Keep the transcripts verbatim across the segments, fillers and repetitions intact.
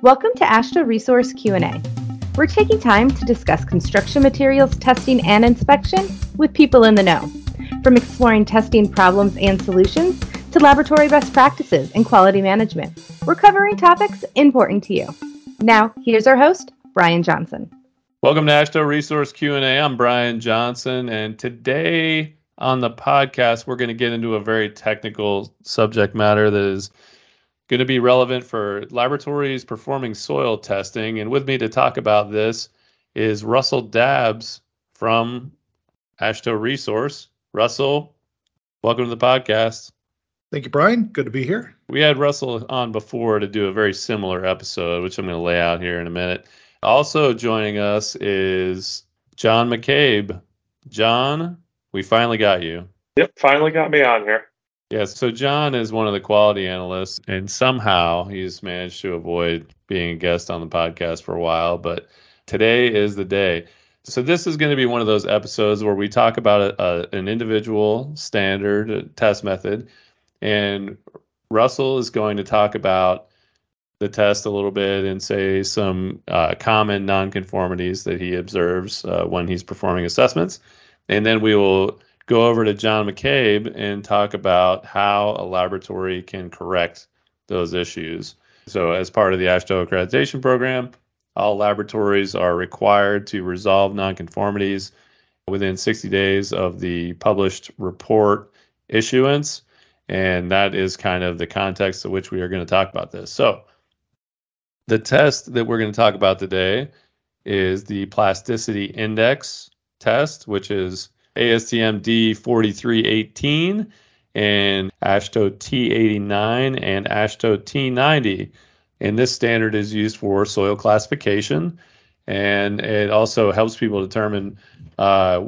Welcome to AASHTO Resource Q and A. We're taking time to discuss construction materials testing and inspection with people in the know. From exploring testing problems and solutions to laboratory best practices and quality management, we're covering topics important to you. Now, here's our host, Brian Johnson. Welcome to AASHTO Resource Q and A. I'm Brian Johnson, and today on the podcast, we're going to get into a very technical subject matter that is going to be relevant for laboratories performing soil testing. And with me to talk about this is Russell Dabbs from AASHTO Resource. Russell, welcome to the podcast. Thank you, Brian. Good to be here. We had Russell on before to do a very similar episode, which I'm going to lay out here in a minute. Also joining us is John McCabe. John, we finally got you. Yep, finally got me on here. Yes, so John is one of the quality analysts, and somehow he's managed to avoid being a guest on the podcast for a while, but today is the day. So this is going to be one of those episodes where we talk about a, a, an individual standard test method, and Russell is going to talk about the test a little bit and say some uh, common nonconformities that he observes uh, when he's performing assessments. And then we will go over to John McCabe and talk about how a laboratory can correct those issues. So as part of the AASHTO accreditation program, all laboratories are required to resolve nonconformities within sixty days of the published report issuance. And that is kind of the context in which we are going to talk about this. So the test that we're going to talk about today is the plasticity index test, which is A S T M D forty-three eighteen and AASHTO T eighty-nine and AASHTO T ninety. And this standard is used for soil classification, and it also helps people determine uh,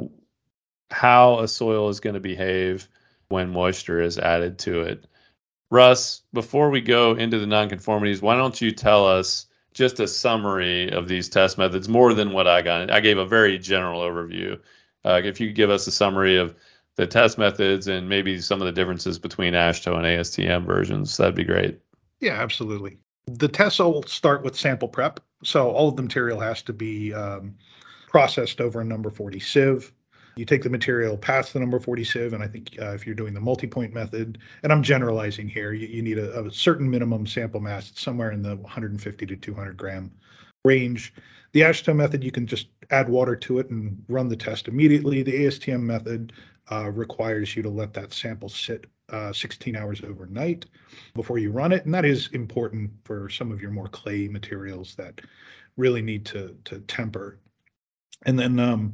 how a soil is going to behave when moisture is added to it. Russ, before we go into the nonconformities, why don't you tell us just a summary of these test methods, more than what I got? I gave a very general overview. Uh, if you could give us a summary of the test methods and maybe some of the differences between AASHTO and A S T M versions, that'd be great. Yeah, absolutely. The tests will start with sample prep. So all of the material has to be um, processed over a number forty sieve. You take the material past the number forty sieve, and I think uh, if you're doing the multi-point method, and I'm generalizing here, you, you need a, a certain minimum sample mass somewhere in the one hundred fifty to two hundred gram range. The AASHTO method, you can just add water to it and run the test immediately. The A S T M method uh, requires you to let that sample sit uh, sixteen hours overnight before you run it, and that is important for some of your more clay materials that really need to, to temper. And then um,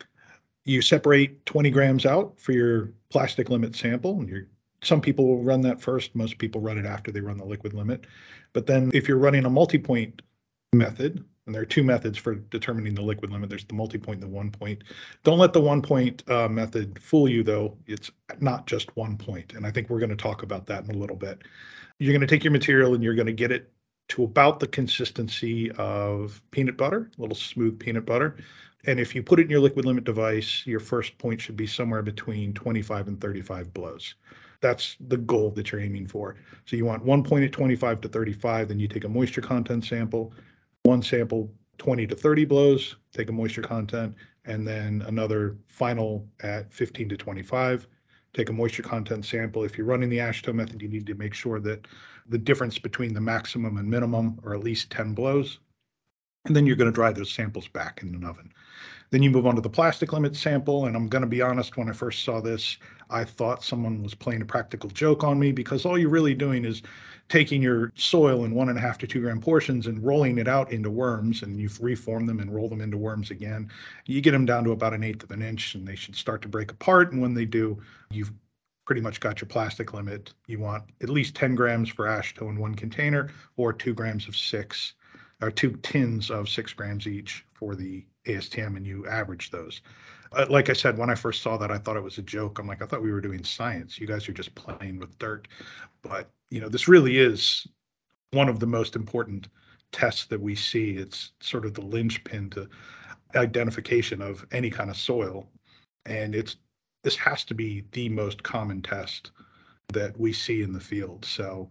you separate twenty grams out for your plastic limit sample. And you're, some people will run that first. Most people run it after they run the liquid limit. But then if you're running a multi-point method, and there are two methods for determining the liquid limit. There's the multi-point and the one point. Don't let the one point uh, method fool you, though. It's not just one point. And I think we're going to talk about that in a little bit. You're going to take your material and you're going to get it to about the consistency of peanut butter, a little smooth peanut butter. And if you put it in your liquid limit device, your first point should be somewhere between twenty-five and thirty-five blows. That's the goal that you're aiming for. So you want one point at twenty-five to thirty-five, then you take a moisture content sample, one sample twenty to thirty blows, take a moisture content, and then another final at fifteen to twenty-five, take a moisture content sample. If you're running the AASHTO method, you need to make sure that the difference between the maximum and minimum are at least ten blows. And then you're going to dry those samples back in an oven. Then you move on to the plastic limit sample. And I'm going to be honest, when I first saw this, I thought someone was playing a practical joke on me, because all you're really doing is taking your soil in one and a half to two gram portions and rolling it out into worms, and you've reformed them and roll them into worms again. You get them down to about an eighth of an inch and they should start to break apart. And when they do, you've pretty much got your plastic limit. You want at least ten grams for AASHTO in one container, or two grams of six, or two tins of six grams each for the A S T M, and you average those. Uh, like I said, when I first saw that, I thought it was a joke. I'm like, I thought we were doing science. You guys are just playing with dirt. But, you know, this really is one of the most important tests that we see. It's sort of the linchpin to identification of any kind of soil. And it's this has to be the most common test that we see in the field. So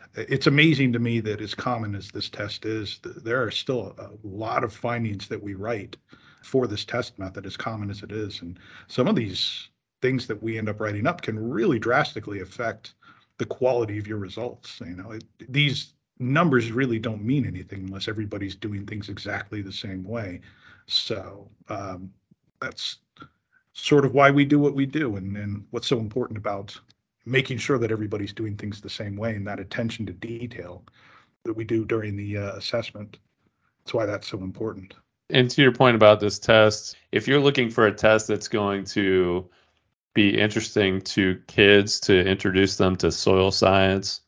it's amazing to me that as common as this test is, there are still a lot of findings that we write for this test method, as common as it is. And some of these things that we end up writing up can really drastically affect the quality of your results. You know, it, these numbers really don't mean anything unless everybody's doing things exactly the same way. So um, that's sort of why we do what we do, and, and what's so important about making sure that everybody's doing things the same way, and that attention to detail that we do during the uh, assessment. That's why that's so important. And to your point about this test, if you're looking for a test that's going to be interesting to kids, to introduce them to soil science,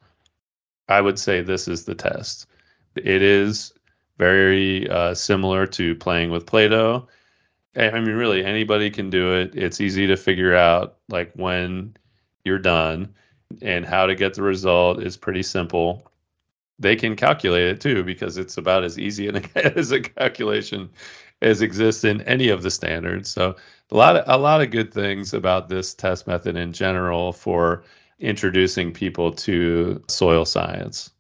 I would say this is the test. It is very uh, similar to playing with Play-Doh. I mean, really, anybody can do it. It's easy to figure out, like, when you're done, and how to get the result is pretty simple. They can calculate it too, because it's about as easy as a calculation as exists in any of the standards. So a lot of a lot of good things about this test method in general for introducing people to soil science.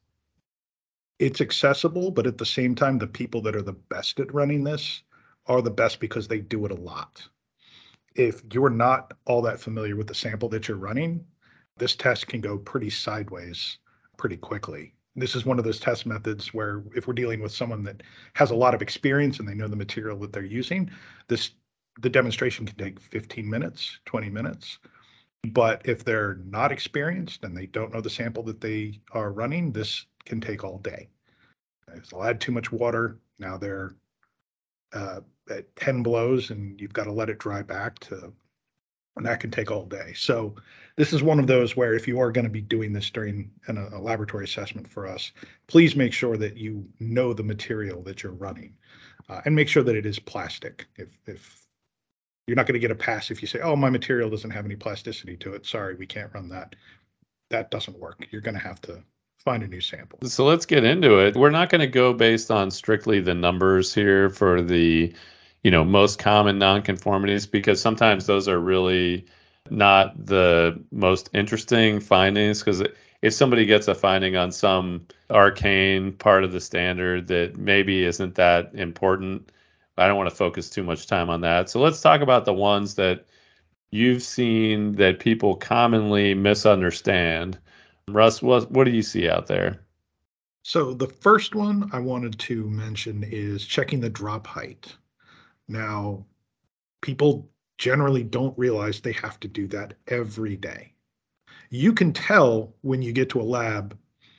It's accessible, but at the same time, the people that are the best at running this are the best because they do it a lot. If you're not all that familiar with the sample that you're running, this test can go pretty sideways pretty quickly. This is one of those test methods where if we're dealing with someone that has a lot of experience and they know the material that they're using, this the demonstration can take fifteen minutes, twenty minutes. But if they're not experienced and they don't know the sample that they are running, this can take all day. They'll add too much water. Now they're uh, at ten blows and you've got to let it dry back to, and that can take all day. So this is one of those where if you are going to be doing this during an, a laboratory assessment for us, please make sure that you know the material that you're running uh, and make sure that it is plastic. If, if you're not going to get a pass if you say, oh, my material doesn't have any plasticity to it, sorry, we can't run that. That doesn't work. You're going to have to find a new sample. So let's get into it. We're not going to go based on strictly the numbers here for the, you know, most common nonconformities, because sometimes those are really not the most interesting findings. Because if somebody gets a finding on some arcane part of the standard that maybe isn't that important, I don't want to focus too much time on that. So let's talk about the ones that you've seen that people commonly misunderstand. Russ, what, what do you see out there? So the first one I wanted to mention is checking the drop height. Now, people generally don't realize they have to do that every day. You can tell when you get to a lab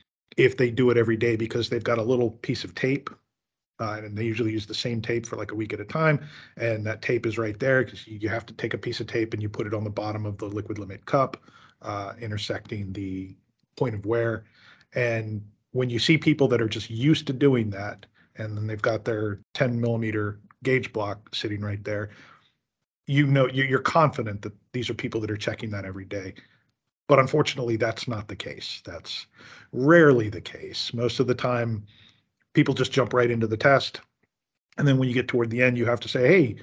if they do it every day because they've got a little piece of tape, uh, and they usually use the same tape for like a week at a time, and that tape is right there because you have to take a piece of tape and you put it on the bottom of the liquid limit cup, uh, intersecting the point of wear. And when you see people that are just used to doing that, and then they've got their ten millimeter gauge block sitting right there, you know, you're confident that these are people that are checking that every day. But unfortunately, that's not the case. That's rarely the case. Most of the time, people just jump right into the test. And then when you get toward the end, you have to say, hey,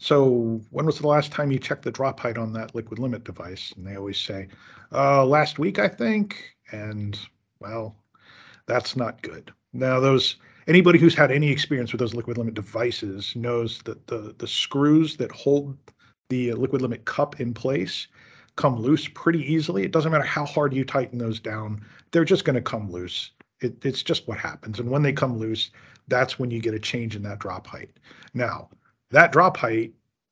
so when was the last time you checked the drop height on that liquid limit device? And they always say, uh, last week, I think. And, well, that's not good. Now, those anybody who's had any experience with those liquid limit devices knows that the, the screws that hold the liquid limit cup in place come loose pretty easily. It doesn't matter how hard you tighten those down. They're just going to come loose. It, it's just what happens. And when they come loose, that's when you get a change in that drop height. Now, that drop height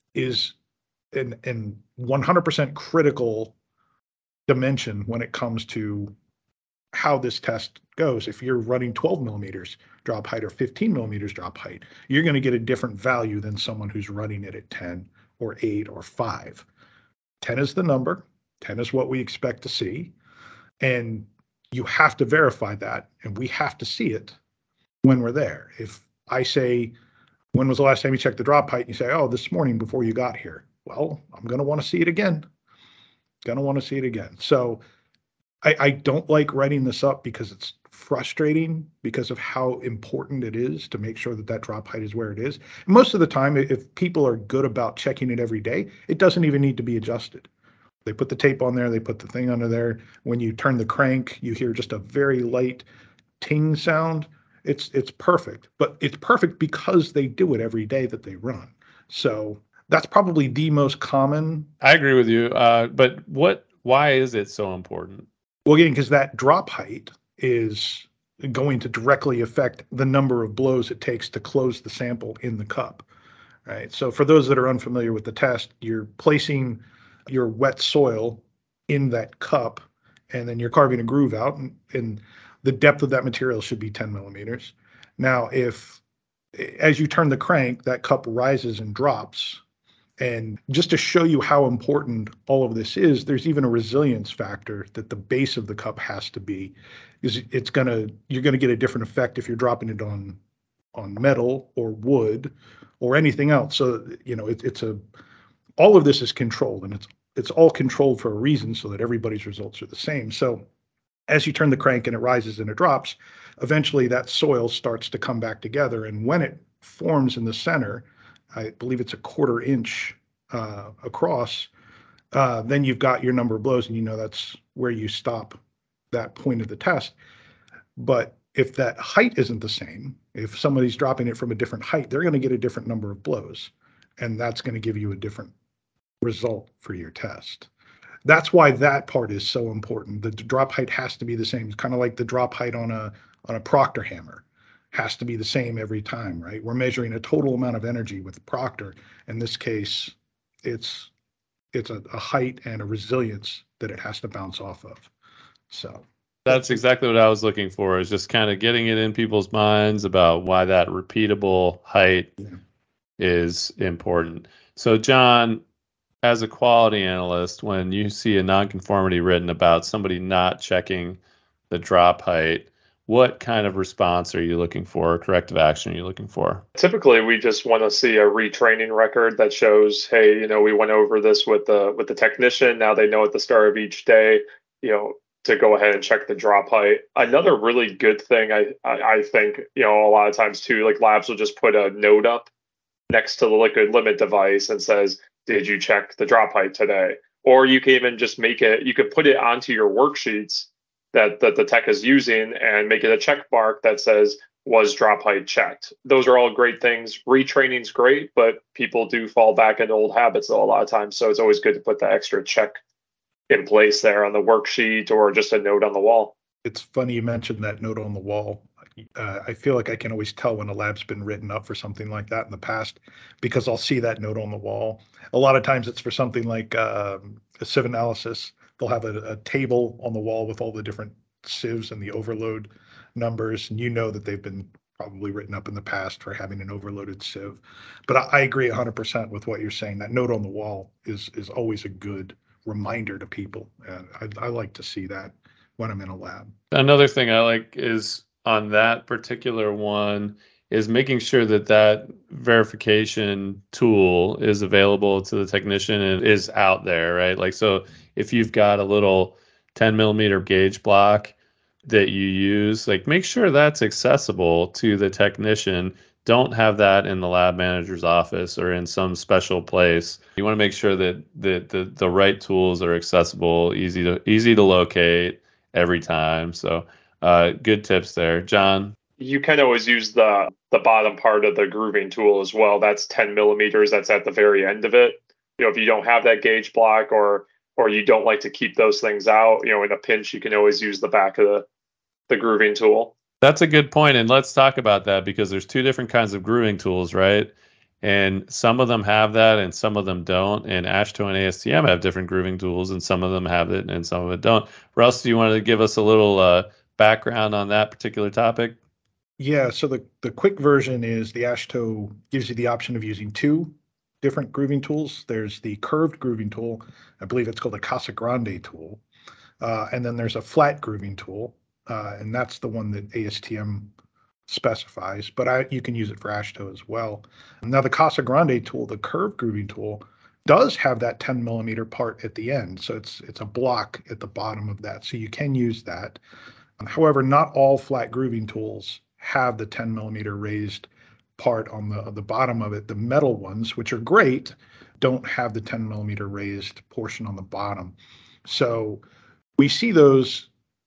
is an, an one hundred percent critical dimension when it comes to how this test goes. If you're running twelve millimeters drop height or fifteen millimeters drop height, you're going to get a different value than someone who's running it at ten or eight or five. ten is the number. ten is what we expect to see. And you have to verify that, and we have to see it when we're there. If I say, when was the last time you checked the drop height? And you say, oh, this morning before you got here. Well, I'm going to want to see it again. Going to want to see it again. So I, I don't like writing this up because it's frustrating because of how important it is to make sure that that drop height is where it is. And most of the time, if people are good about checking it every day, it doesn't even need to be adjusted. They put the tape on there, they put the thing under there. When you turn the crank, you hear just a very light ting sound. It's it's perfect, but it's perfect because they do it every day that they run. So that's probably the most common. I agree with you. Uh, but what? Why is it so important? Well, again, because that drop height is going to directly affect the number of blows it takes to close the sample in the cup, right? So for those that are unfamiliar with the test, you're placing your wet soil in that cup, and then you're carving a groove out, and, and the depth of that material should be ten millimeters. Now, if as you turn the crank, that cup rises and drops. And just to show you how important all of this is, there's even a resilience factor that the base of the cup has to be, is it's gonna you're gonna get a different effect if you're dropping it on on metal or wood or anything else. So you know it, it's a all of this is controlled, and it's it's all controlled for a reason so that everybody's results are the same. So as you turn the crank and it rises and it drops, eventually that soil starts to come back together, and when it forms in the center, I believe it's a quarter inch uh, across, uh, then you've got your number of blows, and you know that's where you stop that point of the test. But if that height isn't the same, if somebody's dropping it from a different height, they're going to get a different number of blows, and that's going to give you a different result for your test. That's why that part is so important. The drop height has to be the same. It's kind of like the drop height on a on a Proctor hammer. Has to be the same every time, right? We're measuring a total amount of energy with Proctor. In this case, it's it's a, a height and a resilience that it has to bounce off of. So that's exactly what I was looking for, is just kind of getting it in people's minds about why that repeatable height yeah. is important. So John, as a quality analyst, when you see a nonconformity written about somebody not checking the drop height, what kind of response are you looking for, or corrective action are you looking for? Typically, we just want to see a retraining record that shows, hey, you know, we went over this with the with the technician. Now they know at the start of each day, you know, to go ahead and check the drop height. Another really good thing, I I, I think, you know, a lot of times too, like labs will just put a note up next to the liquid limit device and says, did you check the drop height today? Or you can even just make it, you could put it onto your worksheets that, that the tech is using and make it a check mark that says, was drop height checked? Those are all great things. Retraining's great, but people do fall back into old habits a lot of times. So it's always good to put the extra check in place there on the worksheet or just a note on the wall. It's funny you mentioned that note on the wall. Uh, I feel like I can always tell when a lab's been written up for something like that in the past, because I'll see that note on the wall. A lot of times it's for something like um, a sieve analysis. They'll have a, a table on the wall with all the different sieves and the overload numbers, and you know that they've been probably written up in the past for having an overloaded sieve. But I, I agree one hundred percent with what you're saying. That note on the wall is is always a good reminder to people. And I, I like to see that when I'm in a lab. Another thing I like is on that particular one is making sure that that verification tool is available to the technician and is out there, right? Like, so if you've got a little ten millimeter gauge block that you use, like make sure that's accessible to the technician. Don't have that in the lab manager's office or in some special place. You want to make sure that the, the, the right tools are accessible, easy to easy to locate every time. So uh, good tips there. John? You can always use the the bottom part of the grooving tool as well. That's ten millimeters. That's at the very end of it. You know, if you don't have that gauge block or or you don't like to keep those things out, you know, in a pinch, you can always use the back of the, the grooving tool. That's a good point. And let's talk about that, because there's two different kinds of grooving tools, right? And some of them have that and some of them don't. And AASHTO and A S T M have different grooving tools, and some of them have it and some of it don't. Russ, do you want to give us a little uh, background on that particular topic? Yeah, so the, the quick version is the AASHTO gives you the option of using two different grooving tools. There's the curved grooving tool. I believe it's called the Casa Grande tool. Uh, and then there's a flat grooving tool. Uh, and that's the one that A S T M specifies, but I, you can use it for AASHTO as well. Now the Casa Grande tool, the curved grooving tool, does have that ten millimeter part at the end. So it's it's a block at the bottom of that. So you can use that. However, not all flat grooving tools have the ten millimeter raised part on the, the bottom of it. The metal ones, which are great, don't have the ten millimeter raised portion on the bottom. So we see those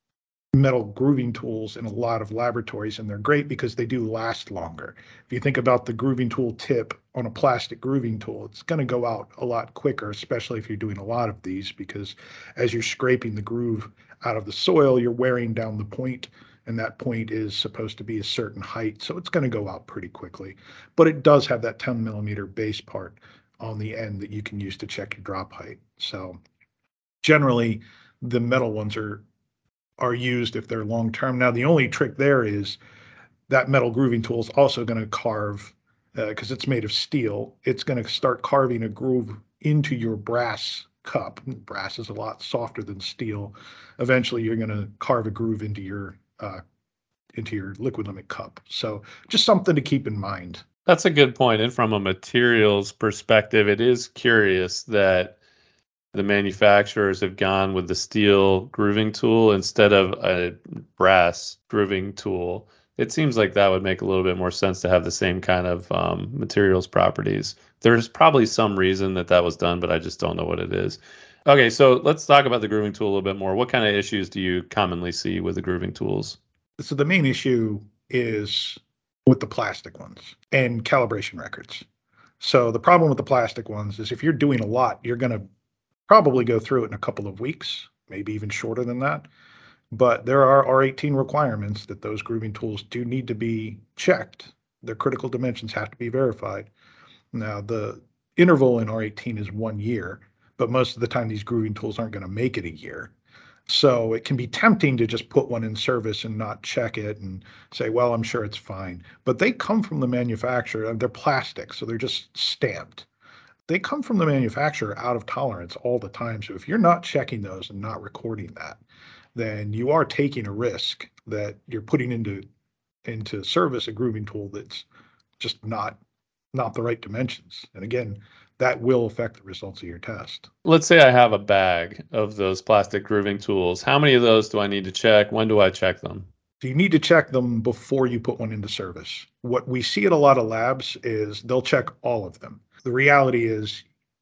metal grooving tools in a lot of laboratories, and they're great because they do last longer. If you think about the grooving tool tip on a plastic grooving tool, it's going to go out a lot quicker, especially if you're doing a lot of these, because as you're scraping the groove out of the soil, you're wearing down the point, and that point is supposed to be a certain height, so it's going to go out pretty quickly. But it does have that ten millimeter base part on the end that you can use to check your drop height. So generally, the metal ones are are used if they're long term. Now, the only trick there is that metal grooving tool is also going to carve, because uh, it's made of steel, it's going to start carving a groove into your brass cup. Brass is a lot softer than steel. Eventually, you're going to carve a groove into your uh, into your liquid limit cup. So just something to keep in mind. That's a good point. And from a materials perspective, it is curious that the manufacturers have gone with the steel grooving tool instead of a brass grooving tool. It seems like that would make a little bit more sense to have the same kind of um, materials properties. There's probably some reason that that was done, but I just don't know what it is. Okay, so let's talk about the grooving tool a little bit more. What kind of issues do you commonly see with the grooving tools? So the main issue is with the plastic ones and calibration records. So the problem with the plastic ones is if you're doing a lot, you're going to probably go through it in a couple of weeks, maybe even shorter than that. But there are R eighteen requirements that those grooving tools do need to be checked. Their critical dimensions have to be verified. Now, the interval in R eighteen is one year, but most of the time these grooving tools aren't going to make it a year. So it can be tempting to just put one in service and not check it and say, well, I'm sure it's fine. But they come from the manufacturer. They're plastic, so they're just stamped. They come from the manufacturer out of tolerance all the time. So if you're not checking those and not recording that, then you are taking a risk that you're putting into into service a grooving tool that's just not not the right dimensions. And again, that will affect the results of your test. Let's say I have a bag of those plastic grooving tools. How many of those do I need to check? When do I check them? So you need to check them before you put one into service. What we see at a lot of labs is they'll check all of them. The reality is,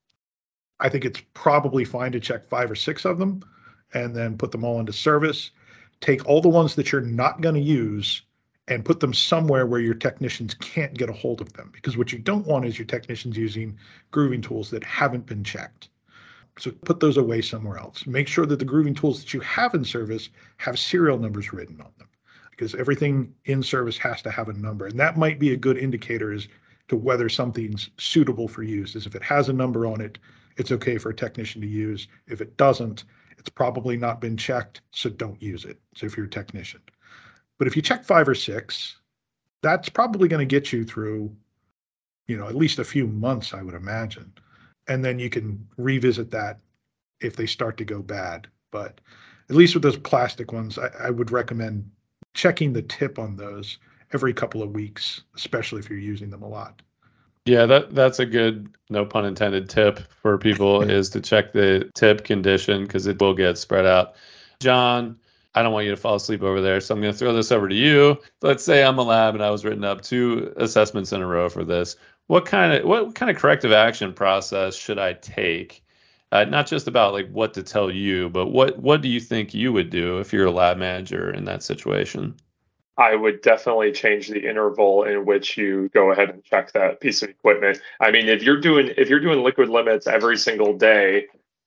I think it's probably fine to check five or six of them and then put them all into service. Take all the ones that you're not going to use and put them somewhere where your technicians can't get a hold of them. Because what you don't want is your technicians using grooving tools that haven't been checked. So put those away somewhere else. Make sure that the grooving tools that you have in service have serial numbers written on them, because everything in service has to have a number. And that might be a good indicator as to whether something's suitable for use. Is if it has a number on it, it's okay for a technician to use. If it doesn't, it's probably not been checked, so don't use it. So if you're a technician. But if you check five or six, that's probably going to get you through, you know, at least a few months, I would imagine. And then you can revisit that if they start to go bad. But at least with those plastic ones, I, I would recommend checking the tip on those every couple of weeks, especially if you're using them a lot. Yeah, that that's a good, no pun intended, tip for people is to check the tip condition, because it will get spread out. John, I don't want you to fall asleep over there, so I'm going to throw this over to you. Let's say I'm a lab and I was written up two assessments in a row for this. What kind of what kind of corrective action process should I take? Uh, not just about like what to tell you, but what what do you think you would do if you're a lab manager in that situation? I would definitely change the interval in which you go ahead and check that piece of equipment. I mean, if you're doing if you're doing liquid limits every single day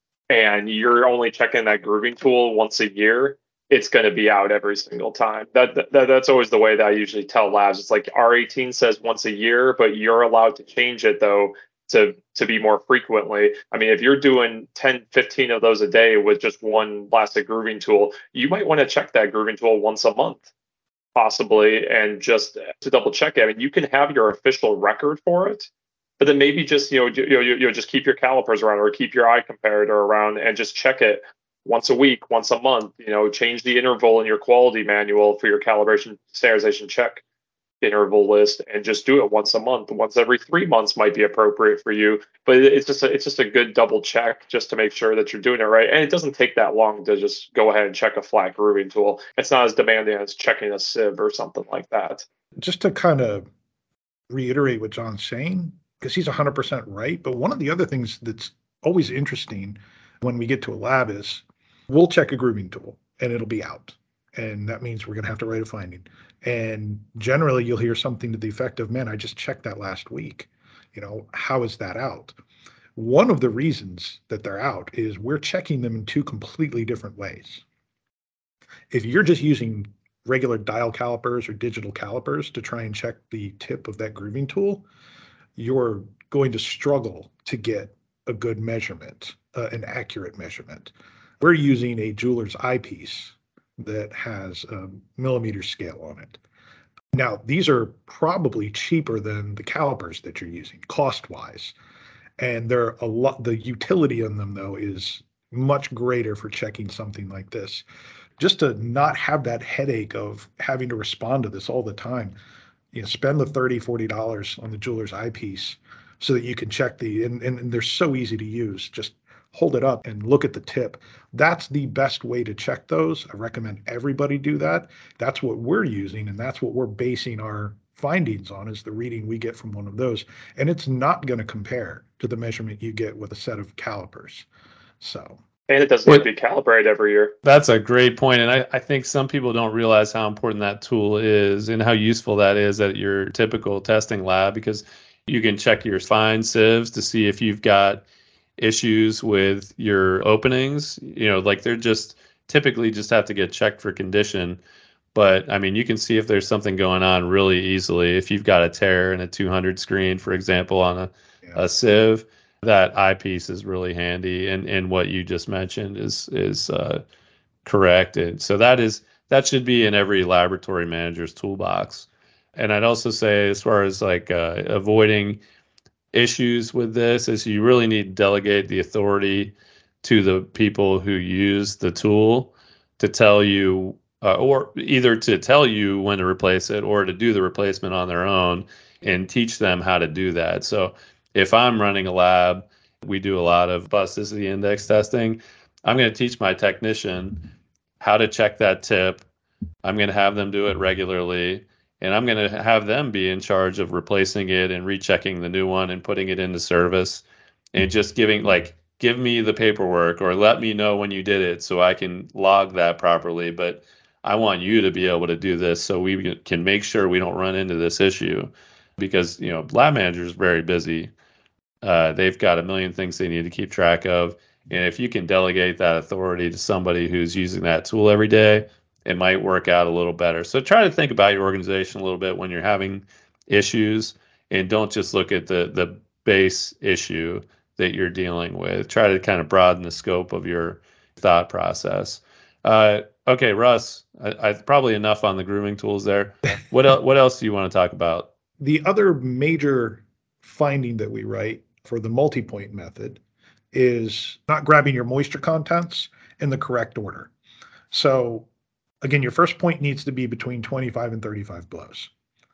and you're only checking that grooving tool once a year, it's going to be out every single time. That, that that's always the way that I usually tell labs. It's like R eighteen says once a year, but you're allowed to change it though to to be more frequently. I mean, if you're doing ten, fifteen of those a day with just one plastic grooving tool, you might want to check that grooving tool once a month, possibly, and just to double check it. I mean, you can have your official record for it, but then maybe just, you know, you, you, you know, just keep your calipers around or keep your eye comparator around and just check it once a week, once a month. You know, change the interval in your quality manual for your calibration standardization check interval list and just do it once a month. Once every three months might be appropriate for you, but it's just a, it's just a good double check just to make sure that you're doing it right. And it doesn't take that long to just go ahead and check a flat grooving tool. It's not as demanding as checking a sieve or something like that. Just to kind of reiterate what John's saying, because he's one hundred percent right. But one of the other things that's always interesting when we get to a lab is we'll check a grooving tool and it'll be out. And that means we're going to have to write a finding. And generally you'll hear something to the effect of, man, I just checked that last week. You know, how is that out? One of the reasons that they're out is we're checking them in two completely different ways. If you're just using regular dial calipers or digital calipers to try and check the tip of that grooving tool, you're going to struggle to get a good measurement, uh, an accurate measurement. We're using a jeweler's eyepiece that has a millimeter scale on it. Now, these are probably cheaper than the calipers that you're using, cost-wise. And they're a lot, the utility in them, though, is much greater for checking something like this. Just to not have that headache of having to respond to this all the time, you know, spend the thirty dollars, forty dollars on the jeweler's eyepiece so that you can check the, and, and, and they're so easy to use. Just hold it up and look at the tip. That's the best way to check those. I recommend everybody do that. That's what we're using, and that's what we're basing our findings on, is the reading we get from one of those. And it's not going to compare to the measurement you get with a set of calipers. So. And it doesn't need to be calibrated every year. That's a great point. And I, I think some people don't realize how important that tool is and how useful that is at your typical testing lab, because you can check your fine sieves to see if you've got issues with your openings. You know, like they're just typically just have to get checked for condition. But I mean, you can see if there's something going on really easily. If you've got a tear in a two hundred screen, for example, on a, yeah. a sieve, that eyepiece is really handy. And, and what you just mentioned is is uh, correct. And so that is that should be in every laboratory manager's toolbox. And I'd also say, as far as like uh, avoiding issues with this, is you really need to delegate the authority to the people who use the tool to tell you, uh, or either to tell you when to replace it or to do the replacement on their own, and teach them how to do that. So if I'm running a lab, we do a lot of plasticity index testing. I'm going to teach my technician how to check that tip. I'm going to have them do it regularly. And I'm going to have them be in charge of replacing it and rechecking the new one and putting it into service, and just giving, like, give me the paperwork or let me know when you did it so I can log that properly. But I want you to be able to do this so we can make sure we don't run into this issue, because, you know, lab managers are very busy. Uh, they've got a million things they need to keep track of. And if you can delegate that authority to somebody who's using that tool every day, it might work out a little better. So try to think about your organization a little bit when you're having issues, and don't just look at the the base issue that you're dealing with. Try to kind of broaden the scope of your thought process. Uh, okay, Russ, I, I probably enough on the grooming tools there. What else, what else do you want to talk about? The other major finding that we write for the multi-point method is not grabbing your moisture contents in the correct order. So again, your first point needs to be between twenty-five and thirty-five blows.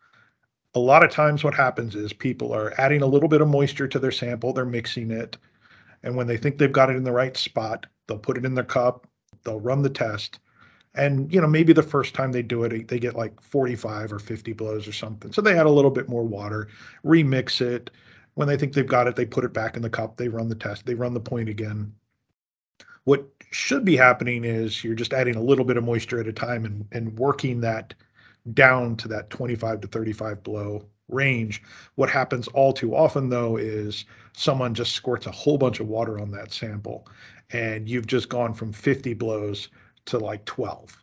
A lot of times what happens is people are adding a little bit of moisture to their sample, they're mixing it, and when they think they've got it in the right spot, they'll put it in their cup, they'll run the test, and, you know, maybe the first time they do it, they get like forty-five or fifty blows or something. So they add a little bit more water, remix it. When they think they've got it, they put it back in the cup, they run the test, they run the point again. What should be happening is you're just adding a little bit of moisture at a time and, and working that down to that twenty-five to thirty-five blow range. What happens all too often, though, is someone just squirts a whole bunch of water on that sample, and you've just gone from fifty blows to like twelve.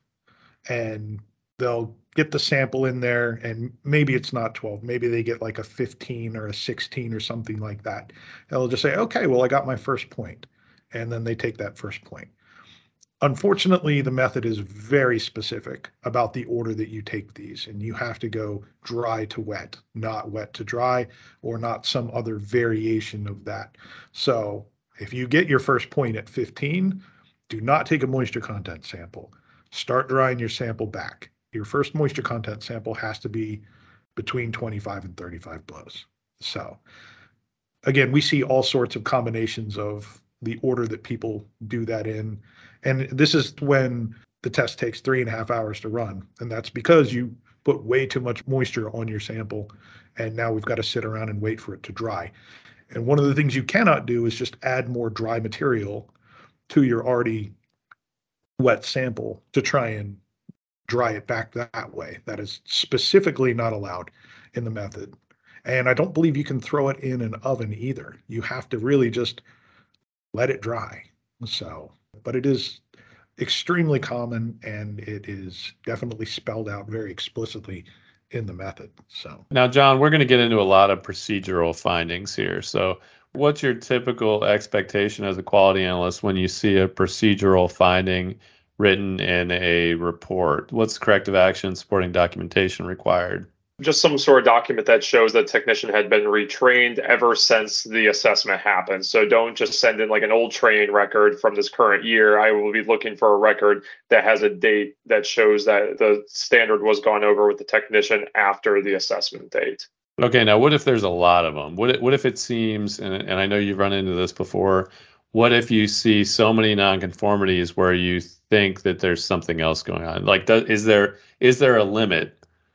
And they'll get the sample in there, and maybe it's not twelve. Maybe they get like a fifteen or a sixteen or something like that. They'll just say, okay, well, I got my first point. And then they take that first point. Unfortunately, the method is very specific about the order that you take these, and you have to go dry to wet, not wet to dry, or not some other variation of that. So if you get your first point at fifteen, do not take a moisture content sample. Start drying your sample back. Your first moisture content sample has to be between twenty-five and thirty-five blows. So again, we see all sorts of combinations of the order that people do that in. And this is when the test takes three and a half hours to run. And that's because you put way too much moisture on your sample, and now we've got to sit around and wait for it to dry. And one of the things you cannot do is just add more dry material to your already wet sample to try and dry it back that way. That is specifically not allowed in the method. And I don't believe you can throw it in an oven either. You have to really just let it dry. So, but it is extremely common, and it is definitely spelled out very explicitly in the method. So now, John, we're going to get into a lot of procedural findings here. So what's your typical expectation as a quality analyst when you see a procedural finding written in a report? What's corrective action supporting documentation required? Just some sort of document that shows that technician had been retrained ever since the assessment happened. So don't just send in like an old training record from this current year. I will be looking for a record that has a date that shows that the standard was gone over with the technician after the assessment date. Okay, now what if there's a lot of them? What if, what if it seems, and, and I know you've run into this before, what if you see so many nonconformities where you think that there's something else going on? Like, does, is there is there a limit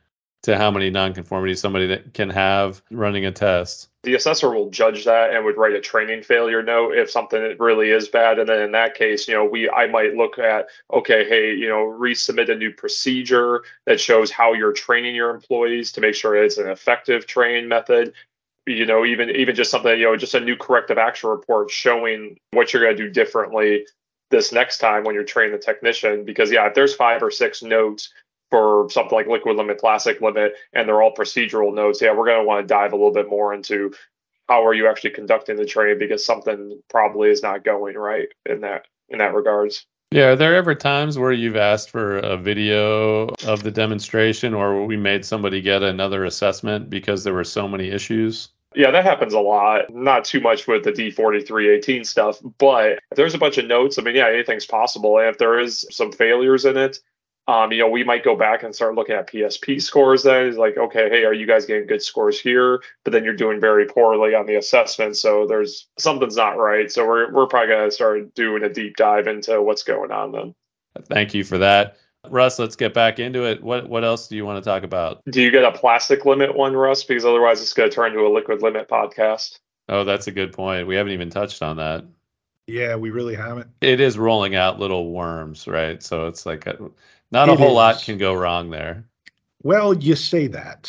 to how many nonconformities somebody that can have running a test? The assessor will judge that and would write a training failure note if something really is bad. And then in that case, you know, we I might look at, okay, hey, you know, resubmit a new procedure that shows how you're training your employees to make sure it's an effective training method. You know, even even just something, you know, just a new corrective action report showing what you're going to do differently this next time when you're training the technician. Because yeah, if there's five or six notes for something like liquid limit, plastic limit, and they're all procedural notes, yeah, we're going to want to dive a little bit more into how are you actually conducting the training, because something probably is not going right in that in that regards. Yeah, are there ever times where you've asked for a video of the demonstration, or we made somebody get another assessment because there were so many issues? Yeah, that happens a lot. Not too much with the D forty-three eighteen stuff, but if there's a bunch of notes, I mean, yeah, anything's possible. And if there is some failures in it, Um, you know, we might go back and start looking at P S P scores then. It's like, okay, hey, are you guys getting good scores here? But then you're doing very poorly on the assessment. So there's something's not right. So we're we're probably going to start doing a deep dive into what's going on then. Thank you for that. Russ, let's get back into it. What what else do you want to talk about? Do you get a plastic limit one, Russ? Because otherwise it's going to turn into a liquid limit podcast. Oh, that's a good point. We haven't even touched on that. yeah, we really haven't. It is rolling out little worms, right? So it's like a, not a It whole is. lot can go wrong there. Well, you say that.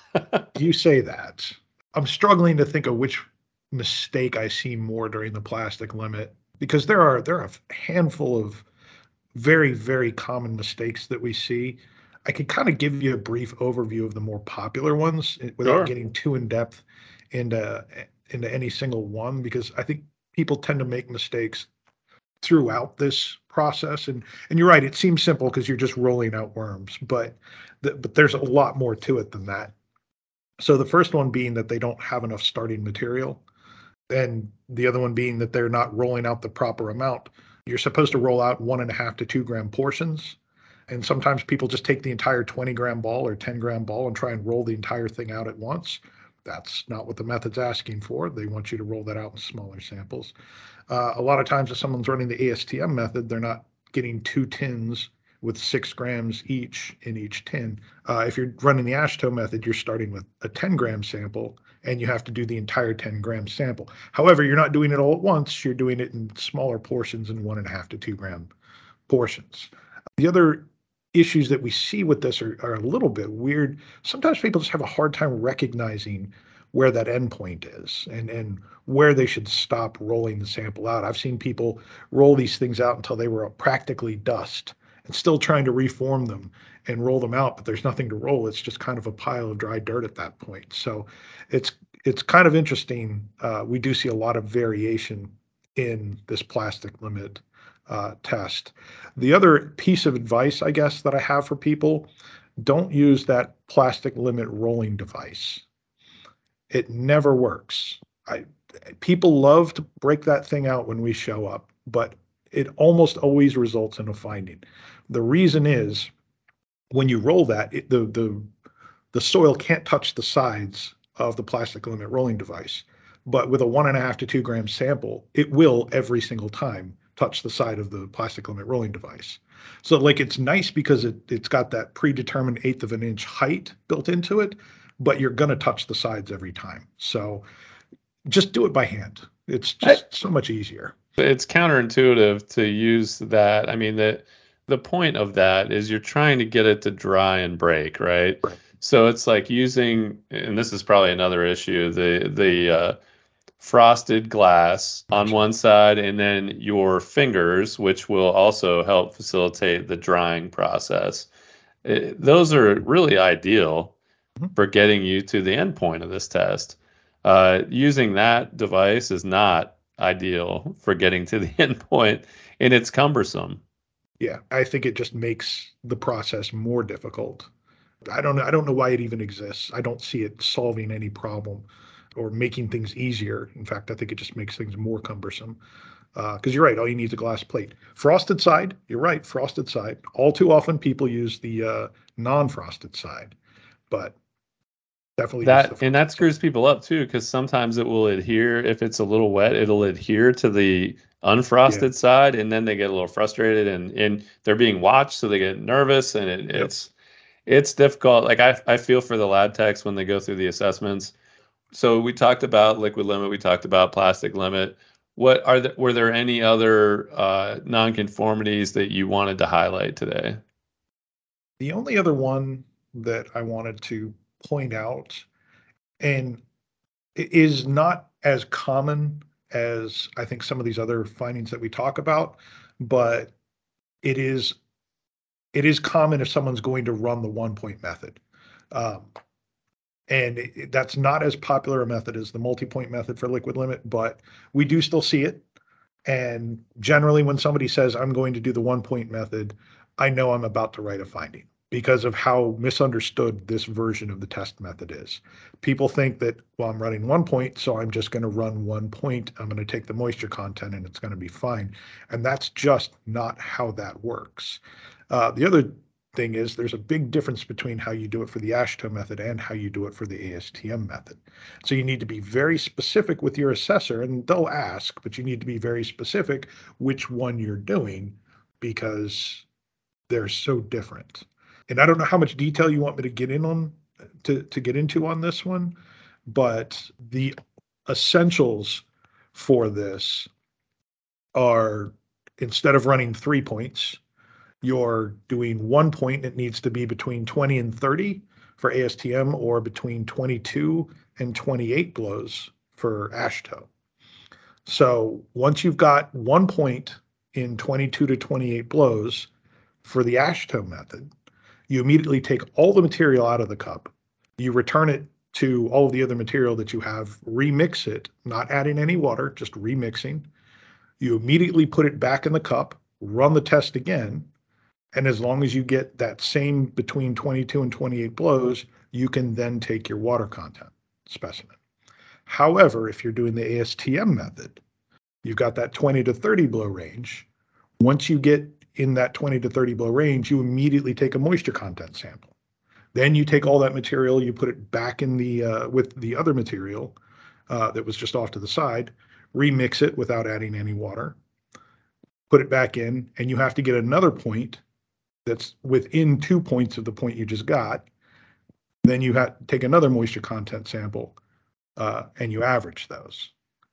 You say that. I'm struggling to think of which mistake I see more during the plastic limit, because there are there are a handful of very, very common mistakes that we see. I could kind of give you a brief overview of the more popular ones without Sure. getting too in depth into into any single one, because I think people tend to make mistakes throughout this process. And and you're right, it seems simple because you're just rolling out worms, but the, but there's a lot more to it than that. So the first one being that they don't have enough starting material, and the other one being that they're not rolling out the proper amount. You're supposed to roll out one and a half to two gram portions. And sometimes people just take the entire twenty gram ball or ten gram ball and try and roll the entire thing out at once. That's not what the method's asking for. They want you to roll that out in smaller samples. Uh, a lot of times if someone's running the A S T M method, they're not getting two tins with six grams each in each tin. Uh, if you're running the AASHTO method, you're starting with a ten gram sample and you have to do the entire ten gram sample. However, you're not doing it all at once. You're doing it in smaller portions in one and a half to two gram portions. The other issues that we see with this are, are a little bit weird. Sometimes people just have a hard time recognizing where that endpoint is and, and where they should stop rolling the sample out. I've seen people roll these things out until they were practically dust and still trying to reform them and roll them out, but there's nothing to roll. It's just kind of a pile of dry dirt at that point. So it's it's kind of interesting. Uh, we do see a lot of variation in this plastic limit uh, test. The other piece of advice, I guess, that I have for people, don't use that plastic limit rolling device. It never works. I, people love to break that thing out when we show up, but it almost always results in a finding. The reason is when you roll that, it, the, the, the soil can't touch the sides of the plastic limit rolling device. But with a one and a half to two gram sample, it will every single time touch the side of the plastic limit rolling device. So like it's nice because it, it's got that predetermined eighth of an inch height built into it, but you're going to touch the sides every time. So just do it by hand. It's just I, so much easier. It's counterintuitive to use that. I mean, the, the point of that is you're trying to get it to dry and break, right? Right. So it's like using, and this is probably another issue, the, the, uh, frosted glass on one side and then your fingers, which will also help facilitate the drying process. It, those are really ideal mm-hmm. for getting you to the end point of this test. Uh, using that device is not ideal for getting to the end point, and it's cumbersome. Yeah, I think it just makes the process more difficult. I don't know. I don't know why it even exists. I don't see it solving any problem or making things easier. In fact, I think it just makes things more cumbersome. Because uh, you're right, all you need is a glass plate. Frosted side, you're right, frosted side. All too often people use the uh, non-frosted side, but definitely that and that screws side. people up too, because sometimes it will adhere. If it's a little wet, it'll adhere to the unfrosted yeah. side, and then they get a little frustrated, and, and they're being watched, so they get nervous, and it, yep. it's it's difficult. Like I I feel for the lab techs when they go through the assessments. So we talked about liquid limit. We talked about plastic limit. What are the, were there any other uh, nonconformities that you wanted to highlight today? The only other one that I wanted to point out, and it is not as common as I think some of these other findings that we talk about, but it is it is common if someone's going to run the one point method. Um, And it, that's not as popular a method as the multi-point method for liquid limit, but we do still see it. And generally, when somebody says, I'm going to do the one-point method, I know I'm about to write a finding because of how misunderstood this version of the test method is. People think that, well, I'm running one point, so I'm just going to run one point. I'm going to take the moisture content, and it's going to be fine. And that's just not how that works. Uh, the other thing is there's a big difference between how you do it for the AASHTO method and how you do it for the A S T M method. So you need to be very specific with your assessor, and they'll ask, but you need to be very specific which one you're doing because they're so different. And I don't know how much detail you want me to get in on to, to get into on this one, but the essentials for this are instead of running three points, you're doing one point. It needs to be between twenty and thirty for A S T M or between twenty-two and twenty-eight blows for AASHTO. So once you've got one point in twenty-two to twenty-eight blows for the AASHTO method, you immediately take all the material out of the cup. You return it to all of the other material that you have, remix it, not adding any water, just remixing. You immediately put it back in the cup, run the test again. And as long as you get that same between twenty-two and twenty-eight blows, you can then take your water content specimen. However, if you're doing the A S T M method, you've got that twenty to thirty blow range. Once you get in that twenty to thirty blow range, you immediately take a moisture content sample. Then you take all that material, you put it back in the uh, with the other material uh, that was just off to the side, remix it without adding any water, put it back in, and you have to get another point that's within two points of the point you just got. Then you have to take another moisture content sample uh, and you average those.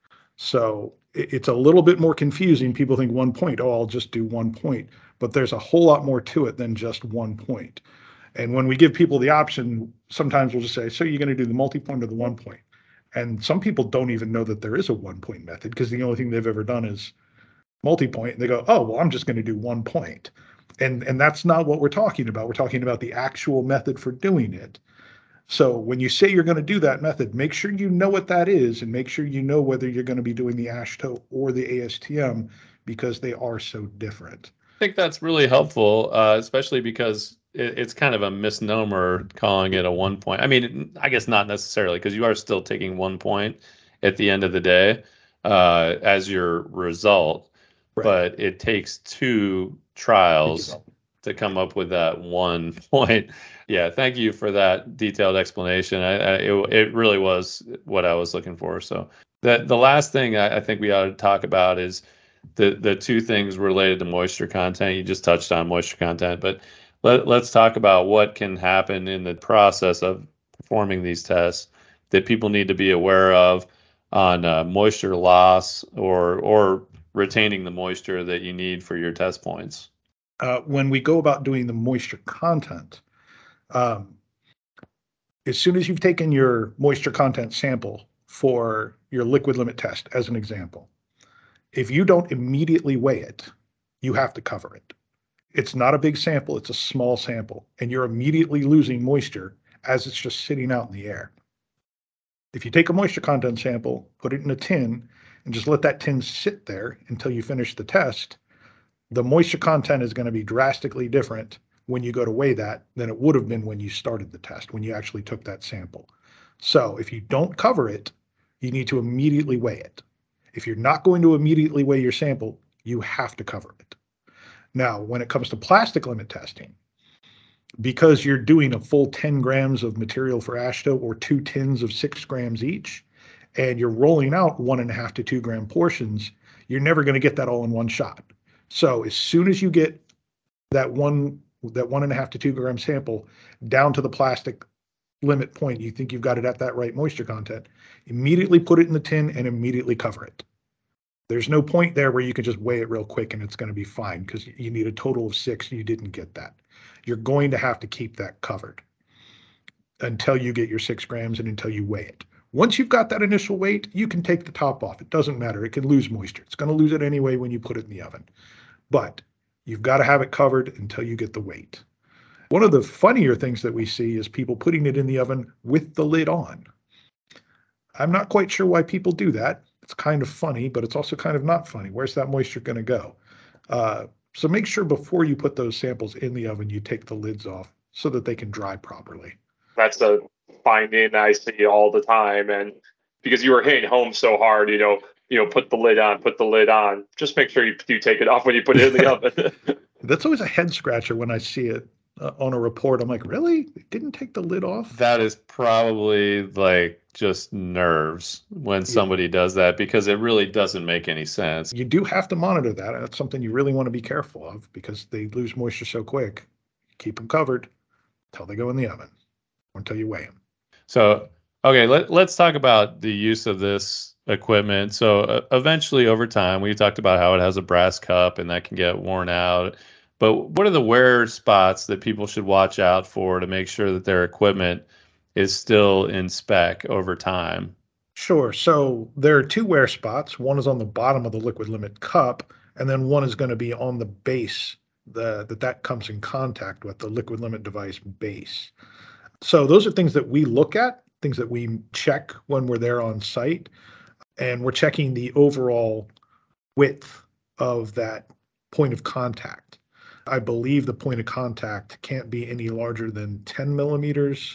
So it, it's a little bit more confusing. People think one point, oh, I'll just do one point, but there's a whole lot more to it than just one point. And when we give people the option, sometimes we'll just say, so you're going to do the multi-point or the one point. And some people don't even know that there is a one point method because the only thing they've ever done is multi-point. And they go, oh, well, I'm just going to do one point. And, and that's not what we're talking about. We're talking about the actual method for doing it. So when you say you're going to do that method, make sure you know what that is and make sure you know whether you're going to be doing the AASHTO or the A S T M because they are so different. I think that's really helpful, uh, especially because it, it's kind of a misnomer calling it a one point. I mean, I guess not necessarily because you are still taking one point at the end of the day uh, as your result, right. But it takes two trials to come up with that one point. Yeah, thank you for that detailed explanation. I, I, it, it really was what I was looking for. So the, the last thing I, I think we ought to talk about is the the two things related to moisture content. You just touched on moisture content, but let, let's talk about what can happen in the process of performing these tests that people need to be aware of on uh, moisture loss or or retaining the moisture that you need for your test points. Uh, when we go about doing the moisture content, um, as soon as you've taken your moisture content sample for your liquid limit test, as an example, if you don't immediately weigh it, you have to cover it. It's not a big sample, it's a small sample, and you're immediately losing moisture as it's just sitting out in the air. If you take a moisture content sample, put it in a tin, and just let that tin sit there until you finish the test, the moisture content is going to be drastically different when you go to weigh that than it would have been when you started the test, when you actually took that sample. So if you don't cover it, you need to immediately weigh it. If you're not going to immediately weigh your sample, you have to cover it. Now, when it comes to plastic limit testing, because you're doing a full ten grams of material for AASHTO or two tins of six grams each, and you're rolling out one and a half to two gram portions, you're never going to get that all in one shot. So as soon as you get that one, that one and a half to two gram sample down to the plastic limit point, you think you've got it at that right moisture content, immediately put it in the tin and immediately cover it. There's no point there where you can just weigh it real quick and it's going to be fine because you need a total of six and you didn't get that. You're going to have to keep that covered until you get your six grams and until you weigh it. Once you've got that initial weight, you can take the top off. It doesn't matter. It can lose moisture. It's going to lose it anyway when you put it in the oven. But you've got to have it covered until you get the weight. One of the funnier things that we see is people putting it in the oven with the lid on. I'm not quite sure why people do that. It's kind of funny, but it's also kind of not funny. Where's that moisture going to go? Uh, so make sure before you put those samples in the oven, you take the lids off so that they can dry properly. That's a finding I see all the time. And because you were hitting home so hard, you know, you know, put the lid on, put the lid on. Just make sure you, you take it off when you put it in the oven. That's always a head scratcher when I see it uh, on a report. I'm like, really? They didn't take the lid off? That is probably like just nerves when somebody yeah. does that, because it really doesn't make any sense. You do have to monitor that. That's something you really want to be careful of because they lose moisture so quick. Keep them covered until they go in the oven or until you weigh them. So, okay, let, let's talk about the use of this equipment. So uh, eventually over time, we talked about how it has a brass cup and that can get worn out. But what are the wear spots that people should watch out for to make sure that their equipment is still in spec over time? Sure. So there are two wear spots. One is on the bottom of the liquid limit cup, and then one is going to be on the base the, that that comes in contact with, the liquid limit device base. So those are things that we look at, things that we check when we're there on site, and we're checking the overall width of that point of contact. I believe the point of contact can't be any larger than ten millimeters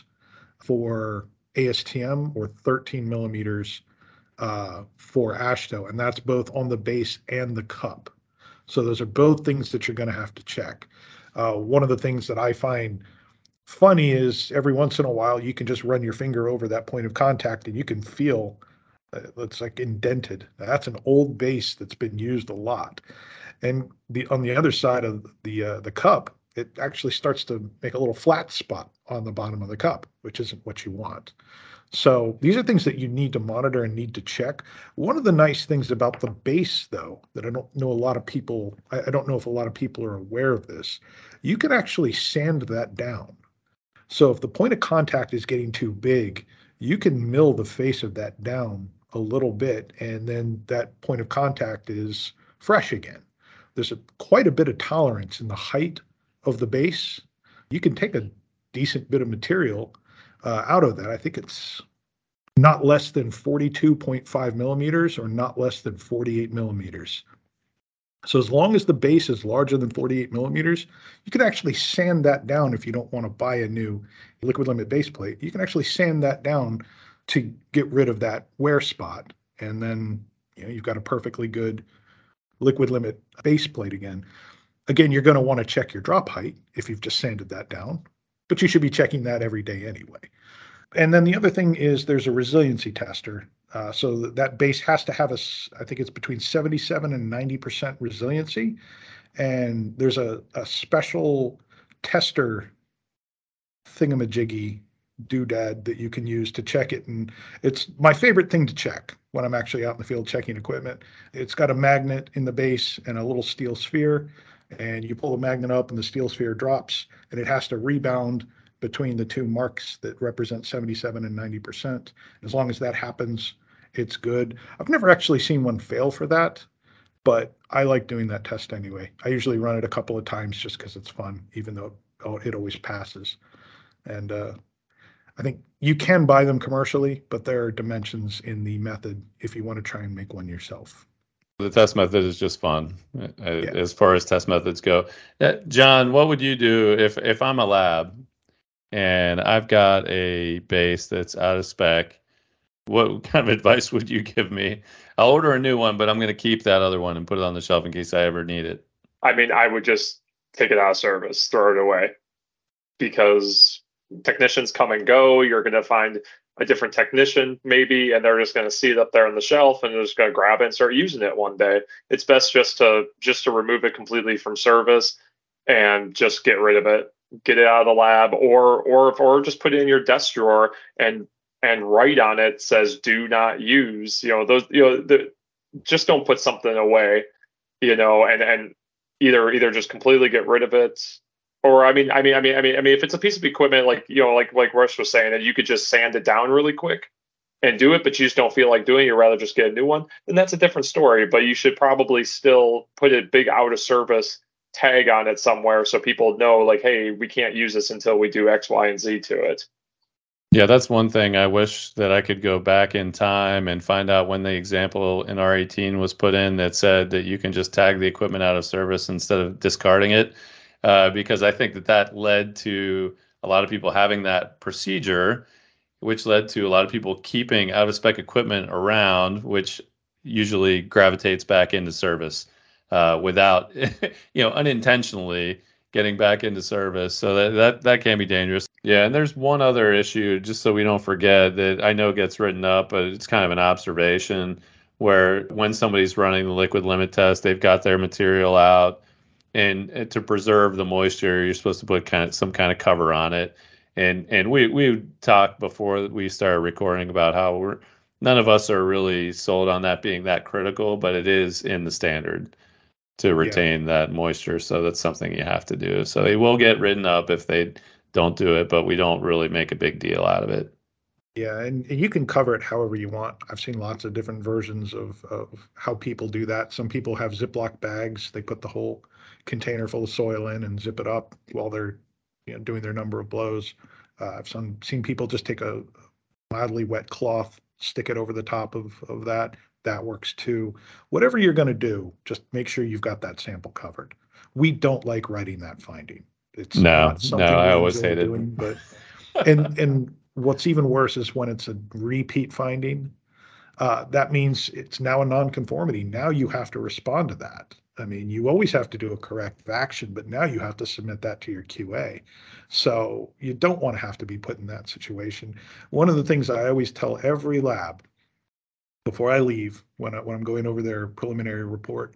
for A S T M or thirteen millimeters uh, for AASHTO, and that's both on the base and the cup. So those are both things that you're going to have to check. Uh, one of the things that I find funny is every once in a while you can just run your finger over that point of contact and you can feel uh, it's like indented. That's an old base that's been used a lot. And the on the other side of the uh, the cup, it actually starts to make a little flat spot on the bottom of the cup, which isn't what you want. So these are things that you need to monitor and need to check. One of the nice things about the base, though, that I don't know a lot of people, I, I don't know if a lot of people are aware of this, you can actually sand that down. So if the point of contact is getting too big, you can mill the face of that down a little bit, and then that point of contact is fresh again. There's a, quite a bit of tolerance in the height of the base. You can take a decent bit of material uh, out of that. I think it's not less than forty-two point five millimeters or not less than forty-eight millimeters. So as long as the base is larger than forty-eight millimeters, you can actually sand that down. If you don't want to buy a new liquid limit base plate, you can actually sand that down to get rid of that wear spot. And then, you know, you've got a perfectly good liquid limit base plate again. Again, you're going to want to check your drop height if you've just sanded that down, but you should be checking that every day anyway. And then the other thing is there's a resiliency tester. Uh, so that, that base has to have a, s- I think it's between seventy-seven and ninety percent resiliency. And there's a, a special tester thingamajiggy doodad that you can use to check it. And it's my favorite thing to check when I'm actually out in the field checking equipment. It's got a magnet in the base and a little steel sphere. And you pull the magnet up and the steel sphere drops, and it has to rebound between the two marks that represent seventy-seven and ninety percent. As long as that happens, it's good. I've never actually seen one fail for that, but I like doing that test anyway. I usually run it a couple of times just because it's fun, even though it always passes. And uh, I think you can buy them commercially, but there are dimensions in the method if you want to try and make one yourself. The test method is just fun uh, Yeah. as far as test methods go. Uh, John, what would you do if, if I'm a lab and I've got a base that's out of spec? What kind of advice would you give me? I'll order a new one, but I'm going to keep that other one and put it on the shelf in case I ever need it. I mean, I would just take it out of service, throw it away, because technicians come and go. You're going to find a different technician maybe, and they're just going to see it up there on the shelf and they're just going to grab it and start using it one day. It's best just to just to remove it completely from service and just get rid of it, get it out of the lab, or or or just put it in your desk drawer and and write on it says do not use. You know, those, you know, the, just don't put something away, you know, and and either either just completely get rid of it. Or I mean, I mean, I mean, I mean, I mean, if it's a piece of equipment, like, you know, like like Rush was saying, that you could just sand it down really quick and do it, but you just don't feel like doing it, you'd rather just get a new one, then that's a different story. But you should probably still put a big out of service tag on it somewhere so people know, like, hey, we can't use this until we do X, Y, and Z to it. Yeah, that's one thing. I wish that I could go back in time and find out when the example in R eighteen was put in that said that you can just tag the equipment out of service instead of discarding it. Uh, because I think that that led to a lot of people having that procedure, which led to a lot of people keeping out of spec equipment around, which usually gravitates back into service uh, without, you know, unintentionally getting back into service. So that, that that can be dangerous. Yeah, and there's one other issue, just so we don't forget, that I know gets written up, but it's kind of an observation where when somebody's running the liquid limit test, they've got their material out. And to preserve the moisture, you're supposed to put kind of some kind of cover on it. And and we we talked before we started recording about how we're none of us are really sold on that being that critical, but it is in the standard to retain yeah. that moisture. So that's something you have to do. So they will get written up if they don't do it, but we don't really make a big deal out of it. Yeah, and you can cover it however you want. I've seen lots of different versions of, of how people do that. Some people have Ziploc bags. They put the whole container full of soil in and zip it up while they're, you know, doing their number of blows. Uh, I've some, seen people just take a mildly wet cloth, stick it over the top of, of that. That works too. Whatever you're going to do, just make sure you've got that sample covered. We don't like writing that finding. It's no, not something no, we I always enjoy hate doing, it. But and and what's even worse is when it's a repeat finding. Uh, that means it's now a nonconformity. Now you have to respond to that. I mean, you always have to do a corrective action, but now you have to submit that to your Q A. So you don't want to have to be put in that situation. One of the things I always tell every lab before I leave, when, I, when I'm going over their preliminary report,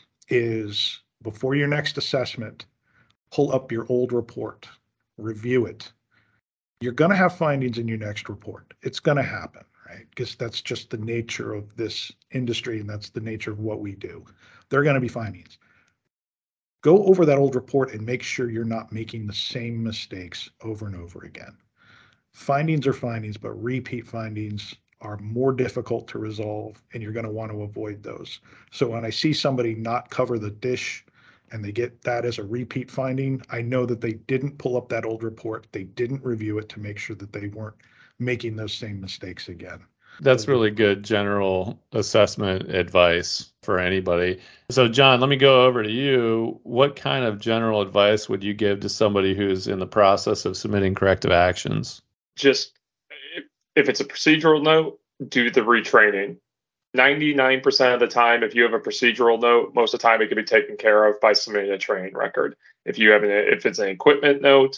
is before your next assessment, pull up your old report, review it. You're going to have findings in your next report. It's going to happen, right? Because that's just the nature of this industry, and that's the nature of what we do. There are going to be findings. Go over that old report and make sure you're not making the same mistakes over and over again. Findings are findings, but repeat findings are more difficult to resolve, and you're going to want to avoid those. So when I see somebody not cover the dish and they get that as a repeat finding, I know that they didn't pull up that old report. They didn't review it to make sure that they weren't making those same mistakes again. That's really good general assessment advice for anybody. So, John, let me go over to you. What kind of general advice would you give to somebody who's in the process of submitting corrective actions? Just, if it's a procedural note, do the retraining. ninety-nine percent of the time, if you have a procedural note, most of the time it can be taken care of by submitting a training record. If you have an, if it's an equipment note,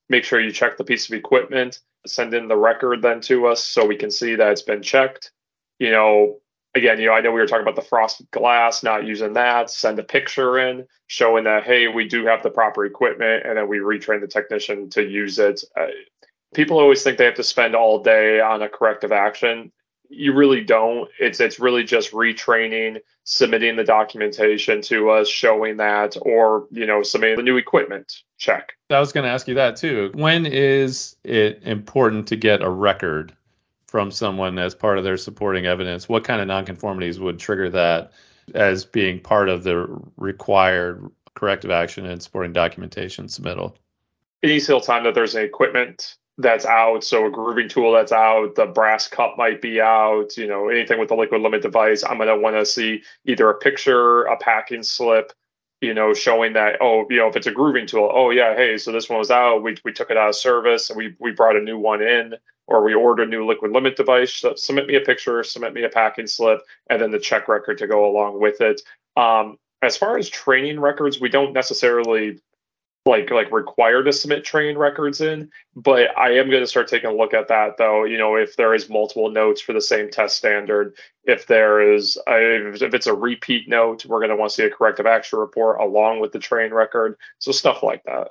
make sure you check the piece of equipment, send in the record then to us so we can see that it's been checked. You know, again, you know, I know we were talking about the frosted glass, not using that. Send a picture in showing that, hey, we do have the proper equipment, and then we retrain the technician to use it. Uh, people always think they have to spend all day on a corrective action. You really don't. It's it's really just retraining, submitting the documentation to us, showing that, or, you know, submitting the new equipment check. I was going to ask you that too. When is it important to get a record from someone as part of their supporting evidence? What kind of nonconformities would trigger that as being part of the required corrective action and supporting documentation submittal? Any single time that there's an equipment that's out, so a grooving tool that's out, the brass cup might be out, you know, anything with the liquid limit device, I'm going to want to see either a picture, a packing slip, you know, showing that, oh, you know, if it's a grooving tool, oh yeah, hey, so this one was out, we we took it out of service, and we we brought a new one in, or we ordered a new liquid limit device. So submit me a picture, submit me a packing slip, and then the check record to go along with it. Um, as far as training records, we don't necessarily like like required to submit training records in, but I am going to start taking a look at that though. You know, if there is multiple notes for the same test standard, if there is a, if it's a repeat note, we're going to want to see a corrective action report along with the training record. So stuff like that.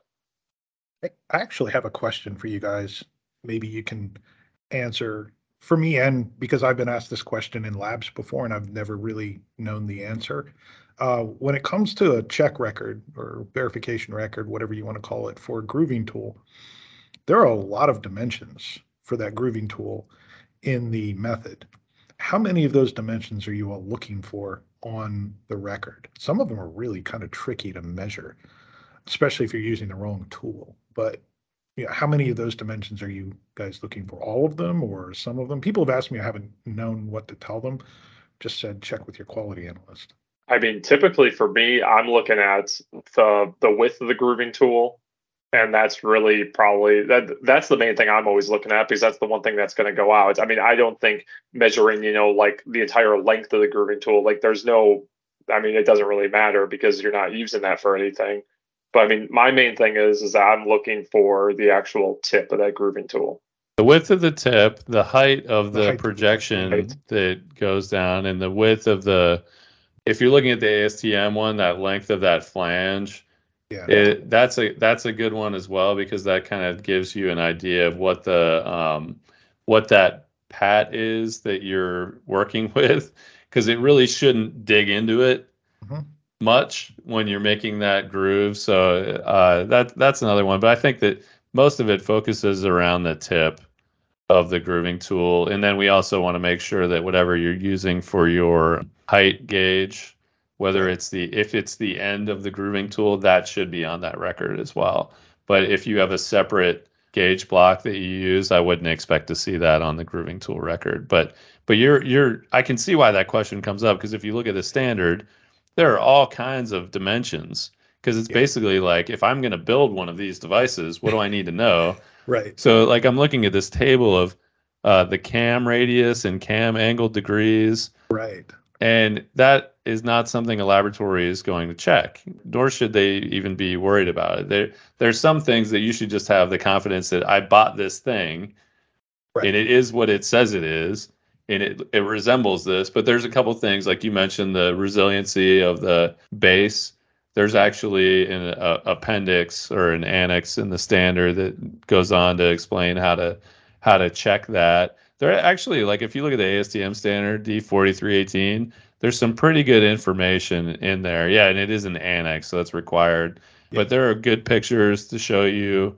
I actually have a question for you guys. Maybe you can answer for me, and because I've been asked this question in labs before and I've never really known the answer. Uh, when it comes to a check record or verification record, whatever you want to call it, for a grooving tool, there are a lot of dimensions for that grooving tool in the method. How many of those dimensions are you all looking for on the record? Some of them are really kind of tricky to measure, especially if you're using the wrong tool. But you know, how many of those dimensions are you guys looking for? All of them or some of them? People have asked me, I haven't known what to tell them. Just said, check with your quality analyst. I mean, typically for me, I'm looking at the the width of the grooving tool, and that's really probably that. That's the main thing I'm always looking at, because that's the one thing that's going to go out. I mean, I don't think measuring, you know, like the entire length of the grooving tool, like there's no, I mean, it doesn't really matter because you're not using that for anything. But I mean, my main thing is is that I'm looking for the actual tip of that grooving tool. The width of the tip, the height of The the, height. projection Right. that goes down, and the width of the, if you're looking at the A S T M one, that length of that flange, Yeah. it, that's a that's a good one as well, because that kind of gives you an idea of what the um, what that pat is that you're working with, because it really shouldn't dig into it Mhm. much when you're making that groove. So uh, that that's another one. But I think that most of it focuses around the tip of the grooving tool. And then we also want to make sure that whatever you're using for your height gauge, whether it's the, if it's the end of the grooving tool, that should be on that record as well. But if you have a separate gauge block that you use, I wouldn't expect to see that on the grooving tool record. But but you're you're I can see why that question comes up, because if you look at the standard, there are all kinds of dimensions, because it's Yeah. basically like, if I'm going to build one of these devices, what do I need to know? Right. So like I'm looking at this table of uh, the cam radius and cam angle degrees, Right. and that is not something a laboratory is going to check, nor should they even be worried about it. There, there's some things that you should just have the confidence that I bought this thing, Right. and it is what it says it is, and it, it resembles this. But there's a couple things, like you mentioned, the resiliency of the base. There's actually an a, appendix or an annex in the standard that goes on to explain how to how to check that. There actually, like if you look at the A S T M standard D forty-three eighteen, there's some pretty good information in there. Yeah, and it is an annex, so it's required. Yeah. But there are good pictures to show you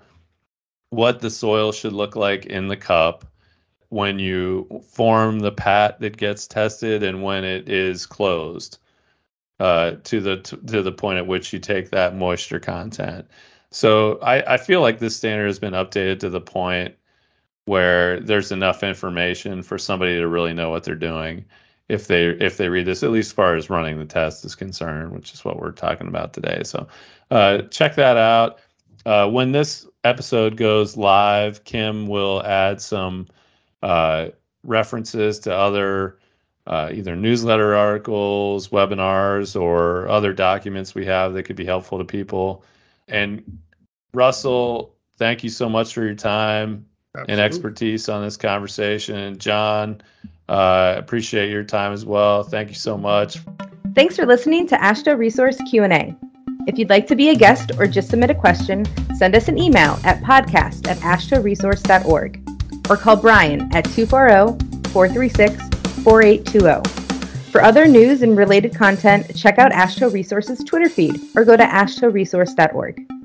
what the soil should look like in the cup when you form the pat that gets tested and when it is closed. Uh, to the to, to the point at which you take that moisture content. So I, I feel like this standard has been updated to the point where there's enough information for somebody to really know what they're doing if they if they read this, at least as far as running the test is concerned, which is what we're talking about today. So uh, check that out. Uh, when this episode goes live, Kim will add some uh, references to other Uh, either newsletter articles, webinars, or other documents we have that could be helpful to people. And Russell, thank you so much for your time Absolutely. and expertise on this conversation. And John, uh, appreciate your time as well. Thank you so much. Thanks for listening to AASHTO Resource Q and A. If you'd like to be a guest or just submit a question, send us an email at podcast at ashto resource dot org or call Brian at two four zero, four three six, four eight two zero. For other news and related content, check out AASHTO Resource's Twitter feed or go to ashto resource dot org.